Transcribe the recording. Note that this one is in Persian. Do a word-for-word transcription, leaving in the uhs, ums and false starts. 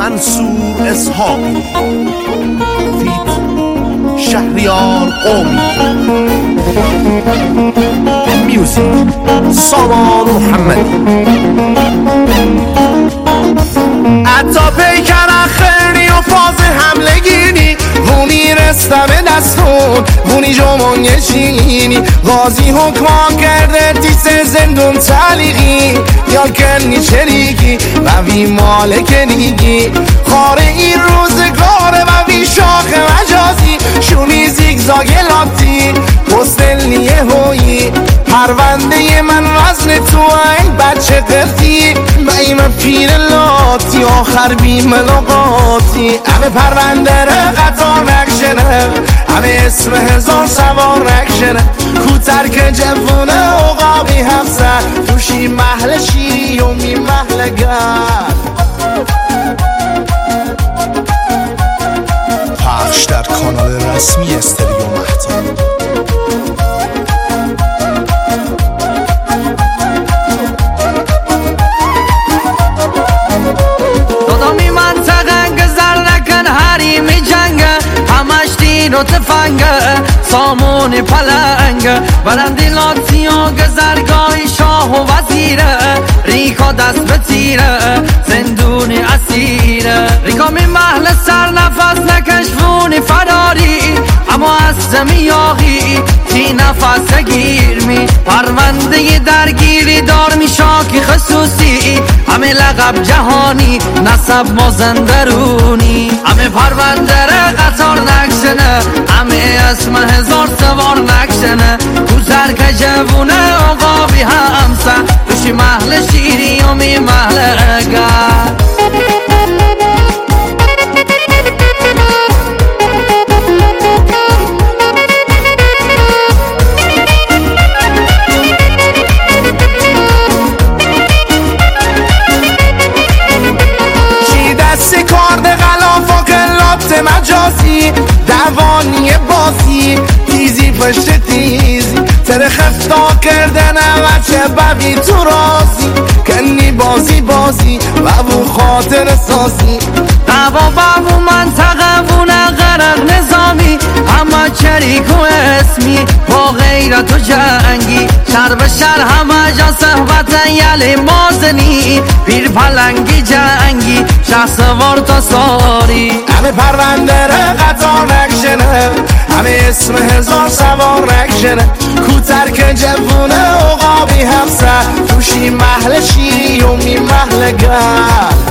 منصور اسحاقی فیت شهریار قومی میوزیک سامان محمدی حتی پیکر اخرنی و فاز حمله گیری بونی رستم دستون بونی جمعون چینی غازی حکمان کرده تیس زندون تلیقی یا کنی چریکی و وی مالک نیگی خاره این روزگاره و وی شاخ مجازی شونی زیگزاگ لاتی پستلیه هویی پرونده من وزن تو این بچه قرتی بیم پیر لاتی آخر بی ملاقاتی همه پرونده ره قطار نکشنه همه اسم هزار سوار نکشنه کوتر که جوونه عقابی هفته توشی محل شیری و می محل گر پخش در کانال رسمی استریو مهتاب. و تفنگه سامون پلنگه برندی لاتیو گذرگاهی شاه و وزیره ریکا دست به تیره زندون اسیره ریکا می محل سر نفس نکشفونی فراری اما از زمیاغی تی نفس گیر می پرونده درگیری دار می شاکی خصوصی همه لقب جهانی نسب مازندرونی همه پرونده ره قطار نکشنه همه اسم هزار سوار نکشنه کوزر که جوونه عقابی همسه توشی محل شیری و می محل اگر مجازی دوانی بازی تیزی پشت تیزی تر خفتا کردن وچه ببی تو رازی کنی بازی بازی و بو خاطر سازی دوا بابو منطقه بونه غرق نظامی همه چریک و اسمی با غیرت و جنگی شر به شر همه جا صحبت یلی مازنی پیر پلنگی جنگی شخص وار تا ساری همه پرونده ره قطار نکشنه همه اسم هزار سوار نکشنه کوتر که جوونه عقابی هفته توشی محل شیری و می محل گر